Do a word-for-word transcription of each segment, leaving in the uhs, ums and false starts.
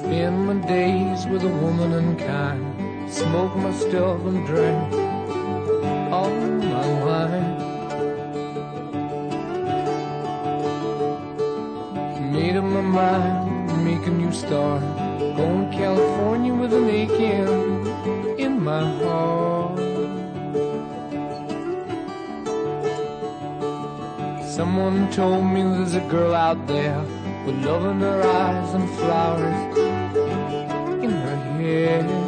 spend my days with a woman unkind, smoke my stuff and drink all my wine. Made up my mind, make a new start, going to California with an aching in my heart. Someone told me there's a girl out there with love in her eyes and flowers in her hair.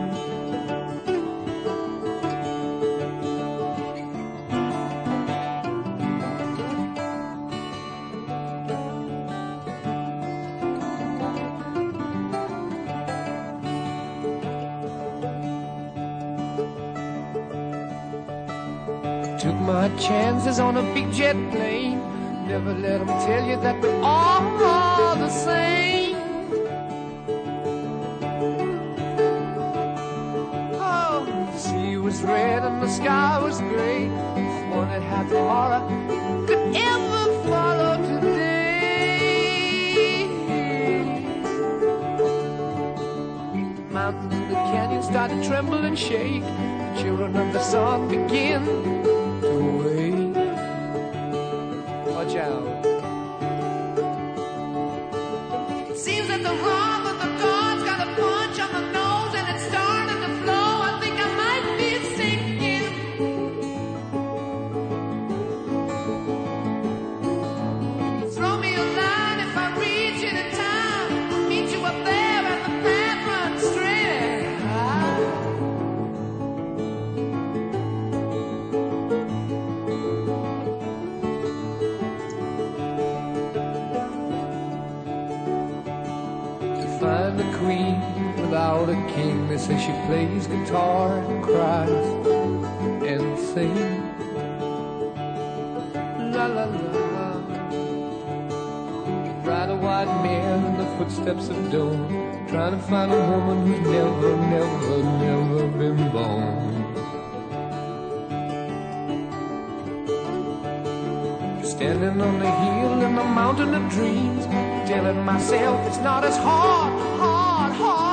Took my chances on a big jet plane. Never let them tell you that we're all the same. Oh, the sea was red and the sky was gray. I wondered how tomorrow could ever follow today. The mountains and the canyons started to tremble and shake. The children of the sun begin to wake. Watch out. It seems that the wrong of the gods got a punch on the nose and it's starting to flow. I think I might be sinking. Throw me a line if I reach it in time. I'll meet you up there and the path runs straight and high. Find a queen without a king. They say she plays guitar and cries and sings. La la la la. Ride a white mare in the footsteps of dawn, trying to find a woman who's never, never, never been born. Standing on the hill in the mountain of dreams, telling myself it's not as hard, hard, hard